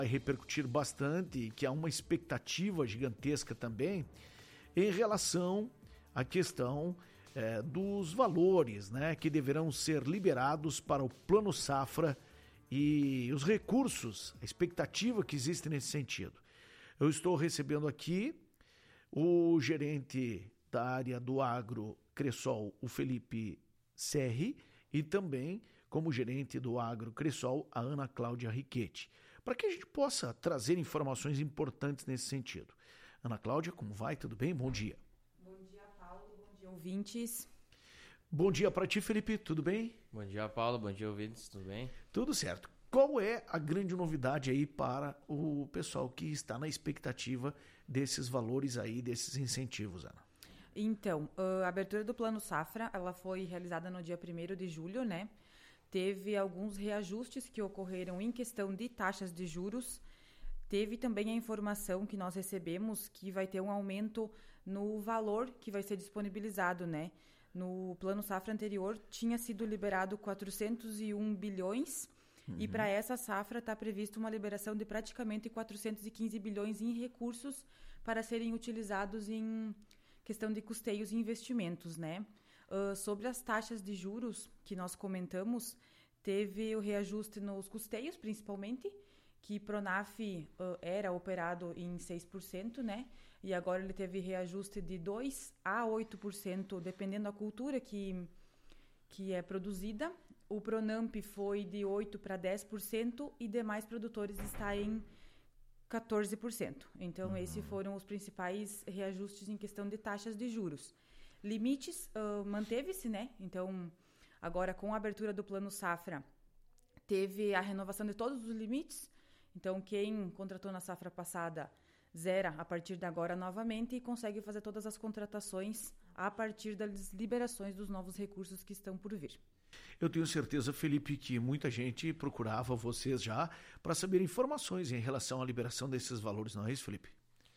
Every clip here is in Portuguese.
vai repercutir bastante, que há uma expectativa gigantesca também em relação à questão dos valores, né, que deverão ser liberados para o Plano Safra e os recursos, a expectativa que existe nesse sentido. Eu estou recebendo aqui o gerente da área do agro Cressol, o Felipe Serri, e também como gerente do agro Cressol, a Ana Cláudia Riquetti, para que a gente possa trazer informações importantes nesse sentido. Ana Cláudia, como vai? Tudo bem? Bom dia. Bom dia, Paulo. Bom dia, ouvintes. Bom dia para ti, Felipe. Tudo bem? Bom dia, Paulo. Bom dia, ouvintes. Tudo bem? Tudo certo. Qual é a grande novidade aí para o pessoal que está na expectativa desses valores aí, desses incentivos, Ana? Então, a abertura do Plano Safra, ela foi realizada no dia 1º de julho, né? Teve alguns reajustes que ocorreram em questão de taxas de juros. Teve também a informação que nós recebemos que vai ter um aumento no valor que vai ser disponibilizado, né? No Plano Safra anterior tinha sido liberado 401 bilhões e para essa safra está previsto uma liberação de praticamente 415 bilhões em recursos para serem utilizados em questão de custeios e investimentos, né? Sobre as taxas de juros que nós comentamos, teve o reajuste nos custeios, principalmente, que Pronaf era operado em 6%, né? E agora ele teve reajuste de 2% a 8%, dependendo da cultura que é produzida. O Pronamp foi de 8% para 10% e demais produtores está em 14%. Então, esses foram os principais reajustes em questão de taxas de juros. Limites manteve-se, né? Então, agora com a abertura do Plano Safra, teve a renovação de todos os limites. Então, quem contratou na safra passada zera a partir de agora novamente e consegue fazer todas as contratações a partir das liberações dos novos recursos que estão por vir. Eu tenho certeza, Felipe, que muita gente procurava vocês já para saber informações em relação à liberação desses valores, não é isso, Felipe?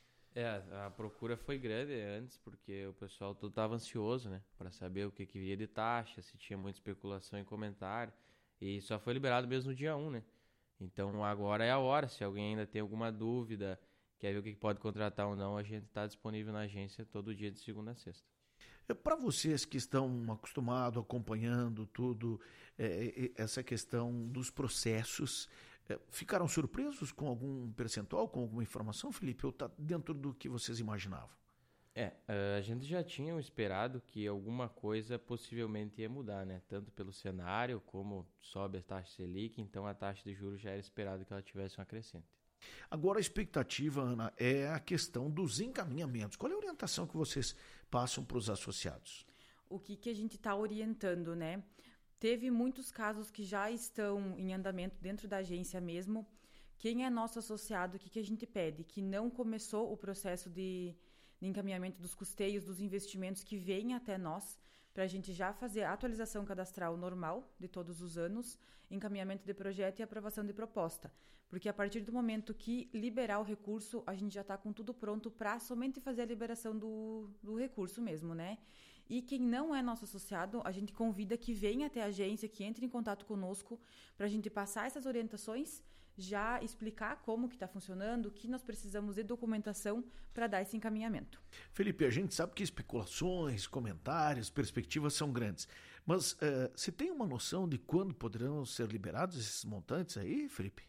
A procura foi grande antes, porque o pessoal todo estava ansioso, né, para saber o que viria de taxa, se tinha muita especulação em comentário, e só foi liberado mesmo no dia 1, né? Então agora é a hora, se alguém ainda tem alguma dúvida, quer ver o que pode contratar ou não, a gente está disponível na agência todo dia de segunda a sexta. Para vocês que estão acostumados, acompanhando tudo, essa questão dos processos, ficaram surpresos com algum percentual, com alguma informação, Felipe? Ou está dentro do que vocês imaginavam? A gente já tinha esperado que alguma coisa possivelmente ia mudar, né? Tanto pelo cenário, como sobe a taxa Selic, então a taxa de juros já era esperado que ela tivesse uma crescente. Agora a expectativa, Ana, é a questão dos encaminhamentos. Qual é a orientação que vocês passam para os associados? O que a gente está orientando, né? Teve muitos casos que já estão em andamento dentro da agência mesmo. Quem é nosso associado, o que a gente pede? Que não começou o processo de encaminhamento dos custeios, dos investimentos que vêm até nós, para a gente já fazer a atualização cadastral normal de todos os anos, encaminhamento de projeto e aprovação de proposta. Porque a partir do momento que liberar o recurso, a gente já está com tudo pronto para somente fazer a liberação do recurso mesmo, né? E quem não é nosso associado, a gente convida que venha até a agência, que entre em contato conosco, para a gente passar essas orientações, já explicar como que está funcionando, o que nós precisamos de documentação para dar esse encaminhamento. Felipe, a gente sabe que especulações, comentários, perspectivas são grandes, mas você tem uma noção de quando poderão ser liberados esses montantes aí, Felipe?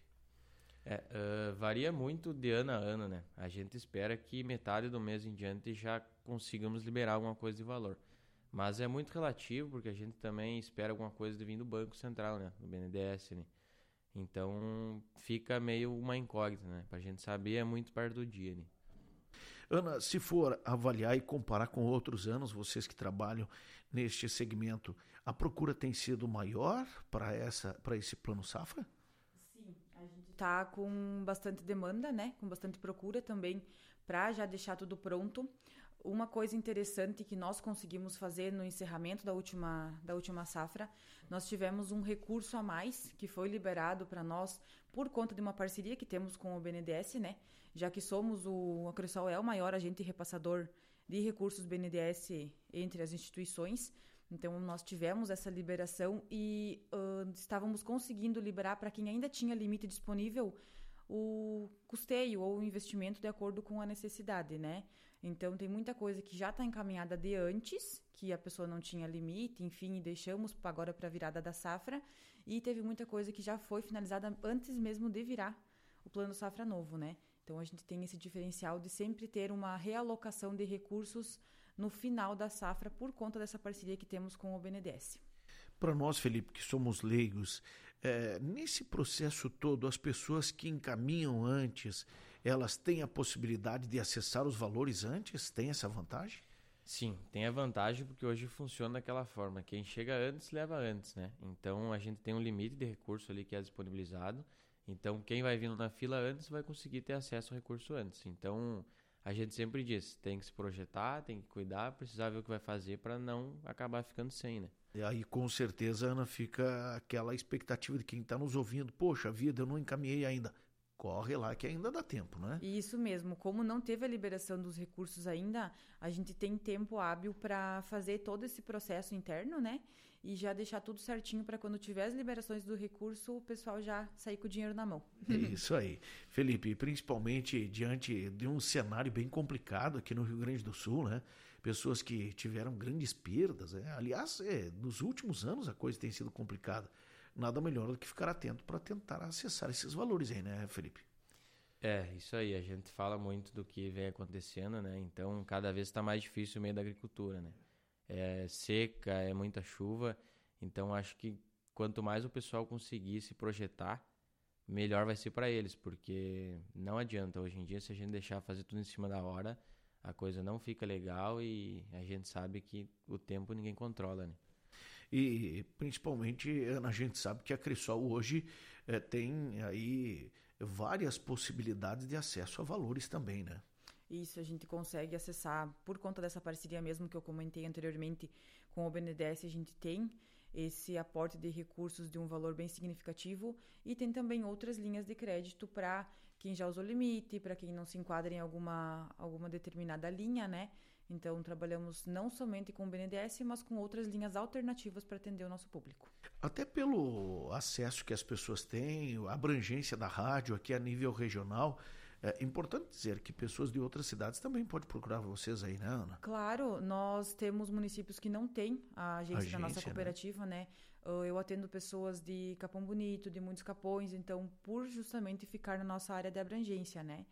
Varia muito de ano a ano, né? A gente espera que metade do mês em diante já consigamos liberar alguma coisa de valor. Mas é muito relativo, porque a gente também espera alguma coisa de vir do Banco Central, né? Do BNDES, né? Então fica meio uma incógnita, né? Pra gente saber, é muito perto do dia, né? Ana, se for avaliar e comparar com outros anos, vocês que trabalham neste segmento, a procura tem sido maior para esse Plano Safra? Sim, a gente está com bastante demanda, né? Com bastante procura também para já deixar tudo pronto. Uma coisa interessante que nós conseguimos fazer no encerramento da última safra, nós tivemos um recurso a mais que foi liberado para nós por conta de uma parceria que temos com o BNDES, né? Já que a Cressol é o maior agente repassador de recursos BNDES entre as instituições. Então, nós tivemos essa liberação e estávamos conseguindo liberar para quem ainda tinha limite disponível o custeio ou o investimento de acordo com a necessidade, né? Então, tem muita coisa que já está encaminhada de antes, que a pessoa não tinha limite, enfim, e deixamos agora para a virada da safra. E teve muita coisa que já foi finalizada antes mesmo de virar o Plano Safra Novo, né? Então, a gente tem esse diferencial de sempre ter uma realocação de recursos no final da safra por conta dessa parceria que temos com o BNDES. Para nós, Felipe, que somos leigos, nesse processo todo, as pessoas que encaminham antes, elas têm a possibilidade de acessar os valores antes? Tem essa vantagem? Sim, tem a vantagem porque hoje funciona daquela forma. Quem chega antes, leva antes, né? Então, a gente tem um limite de recurso ali que é disponibilizado. Então, quem vai vindo na fila antes vai conseguir ter acesso ao recurso antes. Então, a gente sempre diz, tem que se projetar, tem que cuidar, precisar ver o que vai fazer para não acabar ficando sem, né? E aí, com certeza, Ana, fica aquela expectativa de quem está nos ouvindo. Poxa vida, eu não encaminhei ainda. Corre lá que ainda dá tempo, né? Isso mesmo. Como não teve a liberação dos recursos ainda, a gente tem tempo hábil para fazer todo esse processo interno, né? E já deixar tudo certinho para quando tiver as liberações do recurso, o pessoal já sair com o dinheiro na mão. Isso aí. Felipe, principalmente diante de um cenário bem complicado aqui no Rio Grande do Sul, né? Pessoas que tiveram grandes perdas, né? Aliás, nos últimos anos a coisa tem sido complicada. Nada melhor do que ficar atento para tentar acessar esses valores aí, né, Felipe? Isso aí. A gente fala muito do que vem acontecendo, né? Então, cada vez está mais difícil o meio da agricultura, né? É seca, é muita chuva. Então, acho que quanto mais o pessoal conseguir se projetar, melhor vai ser para eles, porque não adianta. Hoje em dia, se a gente deixar fazer tudo em cima da hora, a coisa não fica legal e a gente sabe que o tempo ninguém controla, né? E principalmente a gente sabe que a Cressol hoje tem aí várias possibilidades de acesso a valores também, né? Isso, a gente consegue acessar, por conta dessa parceria mesmo que eu comentei anteriormente com o BNDES, a gente tem esse aporte de recursos de um valor bem significativo e tem também outras linhas de crédito para quem já usou limite, para quem não se enquadra em alguma determinada linha, né? Então, trabalhamos não somente com o BNDES, mas com outras linhas alternativas para atender o nosso público. Até pelo acesso que as pessoas têm, a abrangência da rádio aqui a nível regional, é importante dizer que pessoas de outras cidades também podem procurar vocês aí, né, Ana? Claro, nós temos municípios que não têm a agência da nossa cooperativa, né? Eu atendo pessoas de Capão Bonito, de muitos Capões, então, por justamente ficar na nossa área de abrangência, né?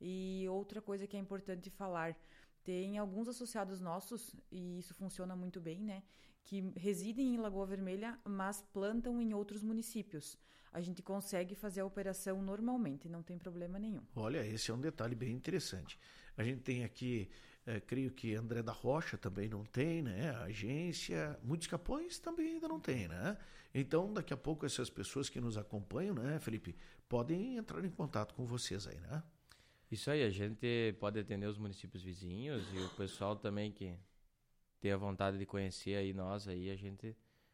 E outra coisa que é importante falar, tem alguns associados nossos, e isso funciona muito bem, né? Que residem em Lagoa Vermelha, mas plantam em outros municípios. A gente consegue fazer a operação normalmente, não tem problema nenhum. Olha, esse é um detalhe bem interessante. A gente tem aqui, creio que André da Rocha também não tem, né? A agência, muitos Capões também ainda não tem, né? Então, daqui a pouco essas pessoas que nos acompanham, né, Felipe, podem entrar em contato com vocês aí, né? Isso aí, a gente pode atender os municípios vizinhos e o pessoal também que tem a vontade de conhecer aí nós, aí a gente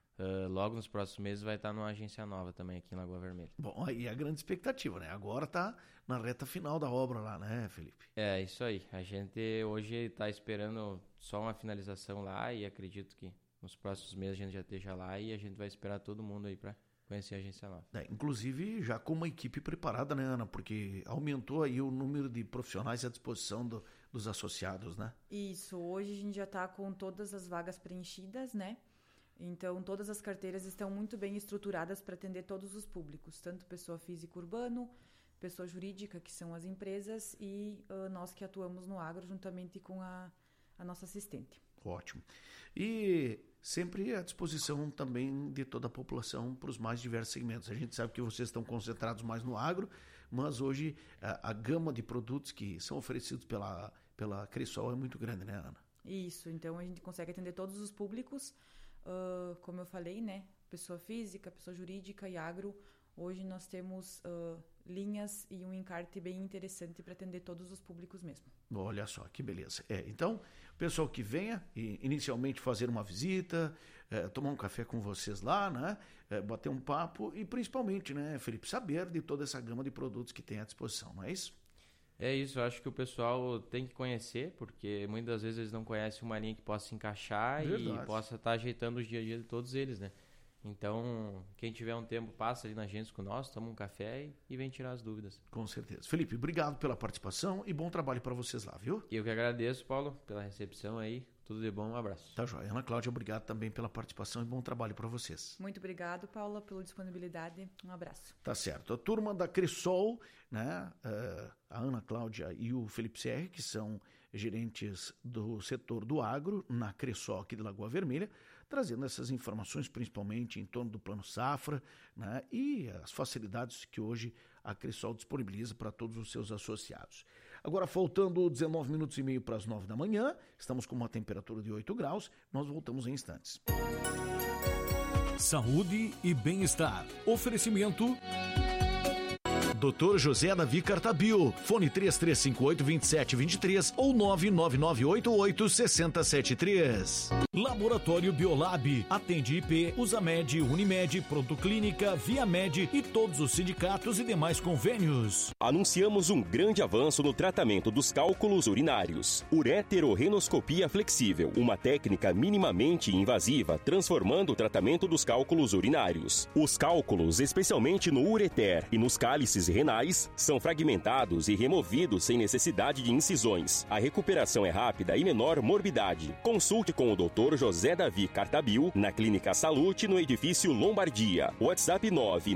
logo nos próximos meses vai estar numa agência nova também aqui em Lagoa Vermelha. Bom, aí é a grande expectativa, né? Agora tá na reta final da obra lá, né, Felipe? Isso aí. A gente hoje está esperando só uma finalização lá e acredito que nos próximos meses a gente já esteja lá e a gente vai esperar todo mundo aí para conhecer a agência nova. Inclusive já com uma equipe preparada, né, Ana? Porque aumentou aí o número de profissionais à disposição dos associados, né? Isso, hoje a gente já está com todas as vagas preenchidas, né? Então, todas as carteiras estão muito bem estruturadas para atender todos os públicos, tanto pessoa física urbano, pessoa jurídica, que são as empresas, e nós que atuamos no agro juntamente com a nossa assistente. Ótimo. E sempre à disposição também de toda a população para os mais diversos segmentos. A gente sabe que vocês estão concentrados mais no agro, mas hoje a gama de produtos que são oferecidos pela Cressol é muito grande, né, Ana? Isso, então a gente consegue atender todos os públicos, como eu falei, né? Pessoa física, pessoa jurídica e agro. Hoje nós temos linhas e um encarte bem interessante para atender todos os públicos mesmo. Olha só, que beleza. Então, o pessoal que venha inicialmente fazer uma visita, tomar um café com vocês lá, né? Bater um papo e principalmente, né, Felipe, saber de toda essa gama de produtos que tem à disposição, não é isso? É isso, eu acho que o pessoal tem que conhecer, porque muitas vezes eles não conhecem uma linha que possa se encaixar. Verdade. E possa estar ajeitando os dia a dia de todos eles, né? Então, quem tiver um tempo, passa ali na agência com nós, toma um café e vem tirar as dúvidas. Com certeza. Felipe, obrigado pela participação e bom trabalho para vocês lá, viu? Eu que agradeço, Paulo, pela recepção aí. Tudo de bom, um abraço. Tá joia. Ana Cláudia, obrigado também pela participação e bom trabalho para vocês. Muito obrigado, Paula, pela disponibilidade. Um abraço. Tá certo. A turma da Cressol, né? A Ana Cláudia e o Felipe Serri, que são gerentes do setor do agro na Cressol aqui de Lagoa Vermelha, trazendo essas informações principalmente em torno do Plano Safra, né? E as facilidades que hoje a Cressol disponibiliza para todos os seus associados. Agora, faltando 19 minutos e meio para as 9 da manhã, estamos com uma temperatura de 8 graus, nós voltamos em instantes. Saúde e bem-estar. Oferecimento... Dr. José Davi Cartabio, fone 3358-2723 ou 99988-6073. Laboratório Biolab, atende IP, Usamed, Unimed, Pronto Clínica, Viamed e todos os sindicatos e demais convênios. Anunciamos um grande avanço no tratamento dos cálculos urinários. Ureterorrenoscopia flexível, uma técnica minimamente invasiva, transformando o tratamento dos cálculos urinários. Os cálculos, especialmente no ureter e nos cálices renais, são fragmentados e removidos sem necessidade de incisões. A recuperação é rápida e menor morbidade. Consulte com o Dr. José Davi Cartabio na Clínica Salute, no edifício Lombardia. WhatsApp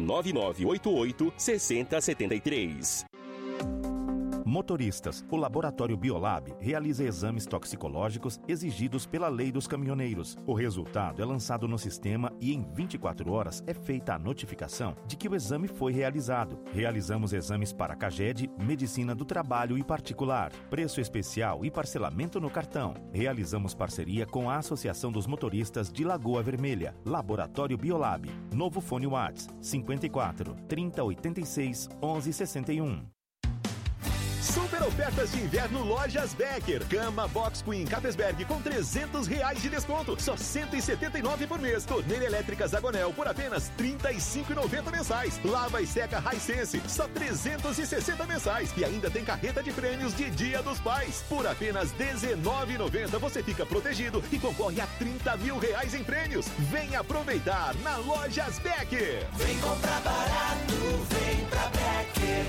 99988-6073. Motoristas, o Laboratório Biolab realiza exames toxicológicos exigidos pela Lei dos Caminhoneiros. O resultado é lançado no sistema e em 24 horas é feita a notificação de que o exame foi realizado. Realizamos exames para CAGED, Medicina do Trabalho e particular, preço especial e parcelamento no cartão. Realizamos parceria com a Associação dos Motoristas de Lagoa Vermelha. Laboratório Biolab. Novo fone WhatsApp 54 3086 1161. Super ofertas de inverno Lojas Becker. Cama Box Queen Capesberg com R$300 de desconto. Só R$ 179 por mês. Torneira elétrica Zagonel por apenas R$ 35,90 mensais. Lava e seca Hisense, só R$ 360 mensais. E ainda tem carreta de prêmios de Dia dos Pais. Por apenas R$ 19,90 você fica protegido e concorre a R$30 mil em prêmios. Vem aproveitar na Lojas Becker. Vem comprar barato, vem pra Becker.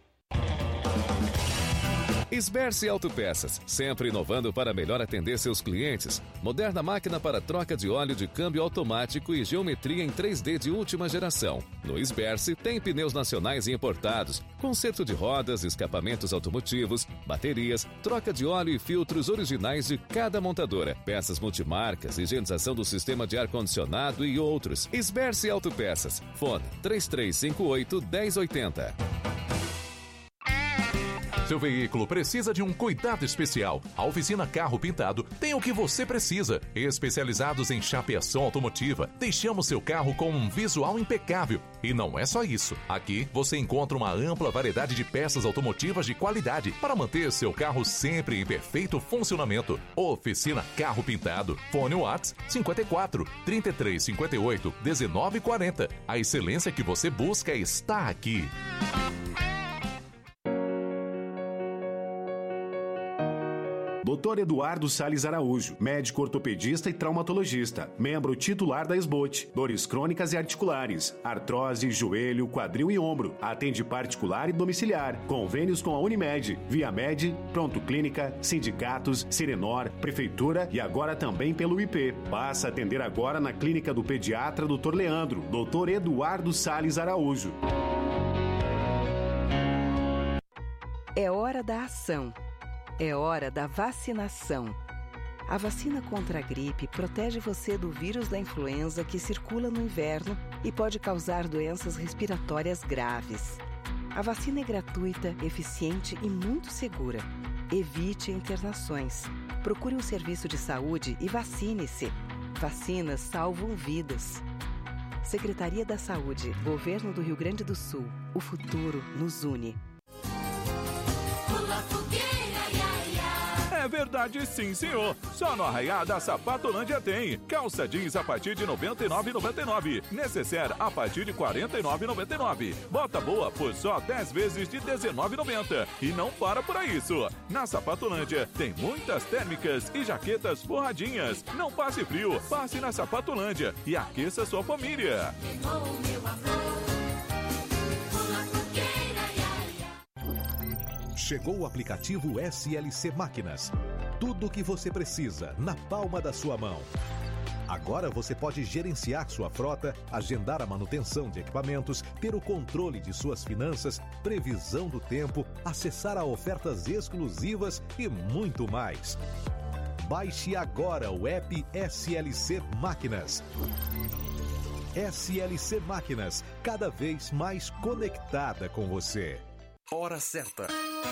Sberse Autopeças, sempre inovando para melhor atender seus clientes. Moderna máquina para troca de óleo de câmbio automático e geometria em 3D de última geração. No Sberse tem pneus nacionais e importados, conserto de rodas, escapamentos automotivos, baterias, troca de óleo e filtros originais de cada montadora, peças multimarcas, higienização do sistema de ar-condicionado e outros. Sberse Autopeças. Fone 3358-1080. Seu veículo precisa de um cuidado especial. A Oficina Carro Pintado tem o que você precisa. Especializados em chapeação automotiva, deixamos seu carro com um visual impecável. E não é só isso. Aqui você encontra uma ampla variedade de peças automotivas de qualidade para manter seu carro sempre em perfeito funcionamento. Oficina Carro Pintado. Fone WhatsApp 54 3358 1940. A excelência que você busca está aqui. Dr. Eduardo Salles Araújo, médico ortopedista e traumatologista, membro titular da SBOT, dores crônicas e articulares, artrose, joelho, quadril e ombro, atende particular e domiciliar, convênios com a Unimed, Viamed, Pronto Clínica, sindicatos, Serenor, Prefeitura e agora também pelo IP. Passa a atender agora na clínica do pediatra Dr. Leandro, Dr. Eduardo Salles Araújo. É hora da ação. É hora da vacinação. A vacina contra a gripe protege você do vírus da influenza que circula no inverno e pode causar doenças respiratórias graves. A vacina é gratuita, eficiente e muito segura. Evite internações. Procure um serviço de saúde e vacine-se. Vacinas salvam vidas. Secretaria da Saúde, Governo do Rio Grande do Sul. O futuro nos une. É verdade, sim, senhor. Só no Arraiá da Sapatolândia tem. Calça jeans a partir de R$ 99,99. Necessaire a partir de R$ 49,99. Bota boa por só 10 vezes de R$ 19,90. E não para por isso. Na Sapatolândia tem muitas térmicas e jaquetas forradinhas. Não passe frio, passe na Sapatolândia e aqueça sua família. Chegou o aplicativo SLC Máquinas. Tudo o que você precisa na palma da sua mão. Agora você pode gerenciar sua frota, agendar a manutenção de equipamentos, ter o controle de suas finanças, previsão do tempo, acessar a ofertas exclusivas e muito mais. Baixe agora o app SLC Máquinas. SLC Máquinas, cada vez mais conectada com você. Hora certa.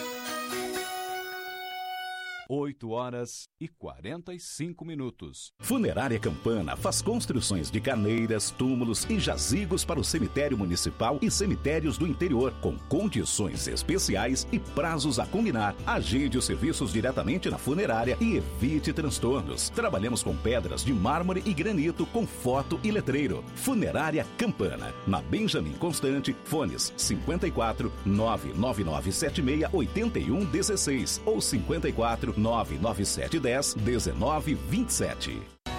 8h45. Funerária Campana faz construções de caneiras, túmulos e jazigos para o cemitério municipal e cemitérios do interior, com condições especiais e prazos a combinar. Agende os serviços diretamente na funerária e evite transtornos. Trabalhamos com pedras de mármore e granito com foto e letreiro. Funerária Campana, na Benjamin Constante, fones 54 99976 8116 ou 54 99710 1927.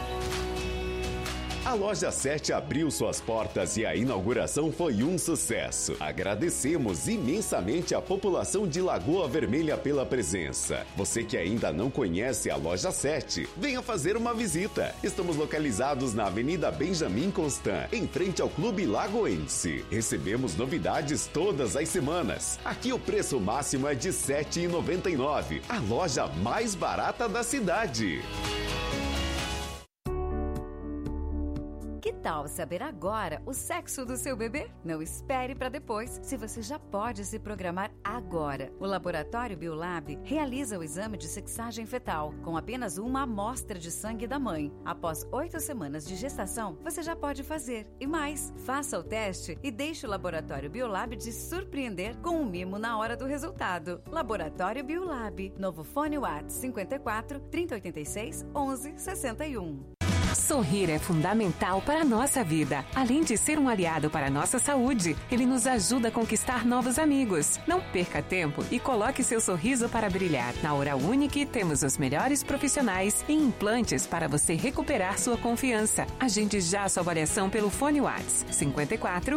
A Loja 7 abriu suas portas e a inauguração foi um sucesso. Agradecemos imensamente a população de Lagoa Vermelha pela presença. Você que ainda não conhece a Loja 7, venha fazer uma visita. Estamos localizados na Avenida Benjamin Constant, em frente ao Clube Lagoense. Recebemos novidades todas as semanas. Aqui o preço máximo é de R$ 7,99. A loja mais barata da cidade. Que tal saber agora o sexo do seu bebê? Não espere para depois, se você já pode se programar agora. O Laboratório Biolab realiza o exame de sexagem fetal com apenas uma amostra de sangue da mãe. Após 8 semanas de gestação, você já pode fazer. E mais, faça o teste e deixe o Laboratório Biolab te surpreender com um mimo na hora do resultado. Laboratório Biolab. Novo fone WhatsApp 54 3086 1161. Sorrir é fundamental para a nossa vida. Além de ser um aliado para a nossa saúde, ele nos ajuda a conquistar novos amigos. Não perca tempo e coloque seu sorriso para brilhar. Na Oral Unique temos os melhores profissionais e implantes para você recuperar sua confiança. Agende já sua avaliação pelo fone WhatsApp 54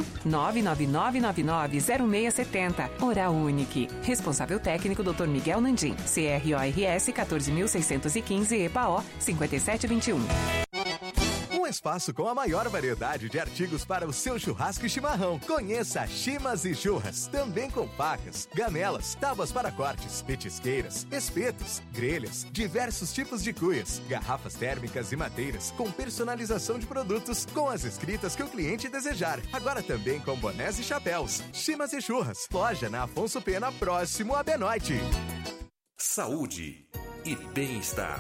999990670. Oral Unique. Responsável técnico Dr. Miguel Nandim. CRORS 14615 EPAO 5721. Um espaço com a maior variedade de artigos para o seu churrasco e chimarrão. Conheça a Chimas e Churras, também com facas, ganelas, tábuas para cortes, petisqueiras, espetos, grelhas, diversos tipos de cuias, garrafas térmicas e madeiras, com personalização de produtos, com as escritas que o cliente desejar. Agora também com bonés e chapéus. Chimas e Churras, loja na Afonso Pena, próximo a Benoite. Saúde e bem-estar.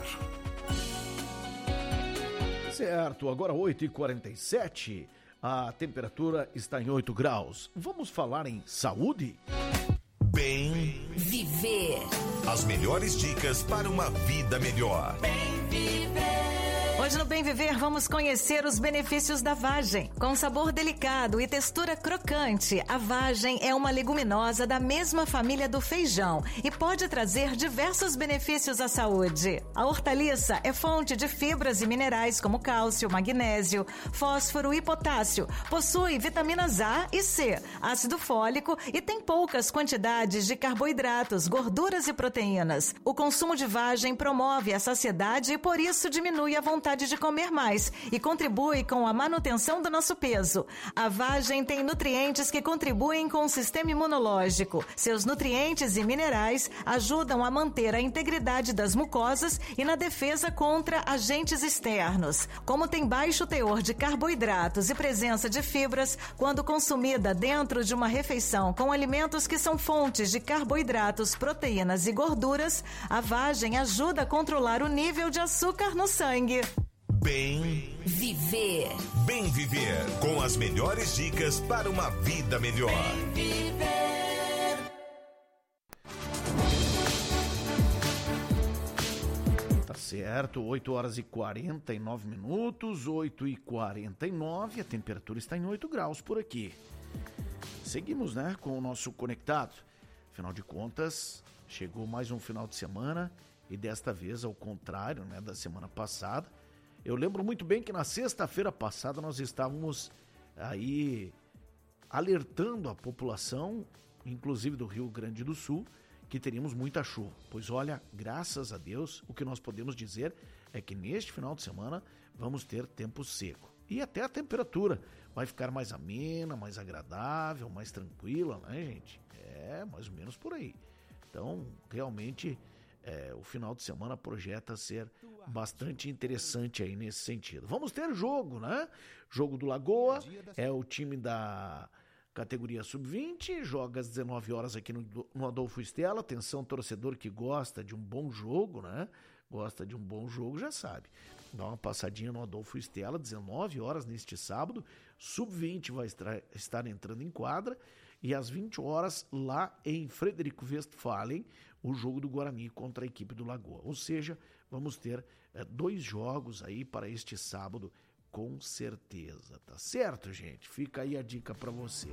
Certo, agora 8h47, a temperatura está em 8 graus. Vamos falar em saúde? Bem viver. As melhores dicas para uma vida melhor. Bem viver. Hoje no Bem Viver vamos conhecer os benefícios da vagem. Com sabor delicado e textura crocante, a vagem é uma leguminosa da mesma família do feijão e pode trazer diversos benefícios à saúde. A hortaliça é fonte de fibras e minerais como cálcio, magnésio, fósforo e potássio. Possui vitaminas A e C, ácido fólico e tem poucas quantidades de carboidratos, gorduras e proteínas. O consumo de vagem promove a saciedade e por isso diminui a vontade de comer mais e contribui com a manutenção do nosso peso. A vagem tem nutrientes que contribuem com o sistema imunológico. Seus nutrientes e minerais ajudam a manter a integridade das mucosas e na defesa contra agentes externos. Como tem baixo teor de carboidratos e presença de fibras, quando consumida dentro de uma refeição com alimentos que são fontes de carboidratos, proteínas e gorduras, a vagem ajuda a controlar o nível de açúcar no sangue. Bem viver. Bem viver, com as melhores dicas para uma vida melhor. Bem viver. certo, 8 horas e 49 minutos, 8 e 49, a temperatura está em 8 graus por aqui. Seguimos, né, com o nosso conectado. Afinal de contas, chegou mais um final de semana e desta vez, ao contrário, né, da semana passada. Eu lembro muito bem que na sexta-feira passada nós estávamos aí alertando a população, inclusive do Rio Grande do Sul, que teríamos muita chuva. Pois olha, graças a Deus, o que nós podemos dizer é que neste final de semana vamos ter tempo seco. E até a temperatura vai ficar mais amena, mais agradável, mais tranquila, né, gente? É, mais ou menos por aí. Então, realmente, o final de semana projeta ser bastante interessante aí nesse sentido. Vamos ter jogo, né? Jogo do Lagoa, é o time da categoria sub-20, joga às 19 horas aqui no Adolfo Stella. Atenção, torcedor que gosta de um bom jogo, né? Gosta de um bom jogo, já sabe. Dá uma passadinha no Adolfo Stella, 19 horas neste sábado. Sub-20 vai estar entrando em quadra. E às 20 horas, lá em Frederico Westphalen, o jogo do Guarani contra a equipe do Lagoa. Ou seja, vamos ter 2 jogos aí para este sábado, com certeza, tá certo, gente? Fica aí a dica para você.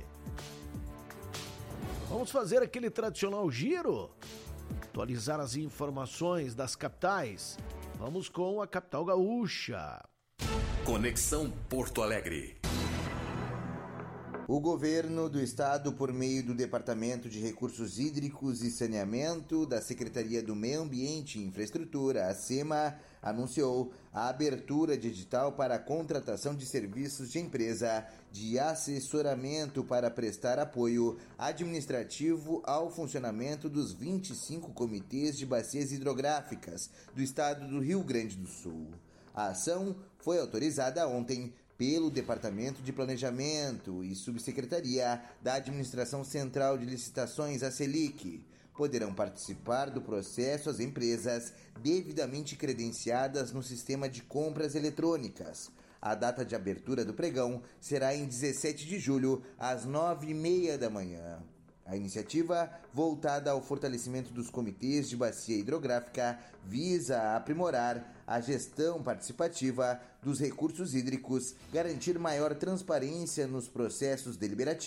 Vamos fazer aquele tradicional giro? Atualizar as informações das capitais. Vamos com a capital gaúcha. Conexão Porto Alegre. O governo do estado, por meio do Departamento de Recursos Hídricos e Saneamento da Secretaria do Meio Ambiente e Infraestrutura, a SEMA, anunciou a abertura de edital para a contratação de serviços de empresa de assessoramento para prestar apoio administrativo ao funcionamento dos 25 comitês de bacias hidrográficas do estado do Rio Grande do Sul. A ação foi autorizada ontem pelo Departamento de Planejamento e Subsecretaria da Administração Central de Licitações, a SELIC. Poderão participar do processo as empresas devidamente credenciadas no sistema de compras eletrônicas. A data de abertura do pregão será em 17 de julho, às 9h30 da manhã. A iniciativa, voltada ao fortalecimento dos comitês de bacia hidrográfica, visa aprimorar a gestão participativa dos recursos hídricos, garantir maior transparência nos processos deliberativos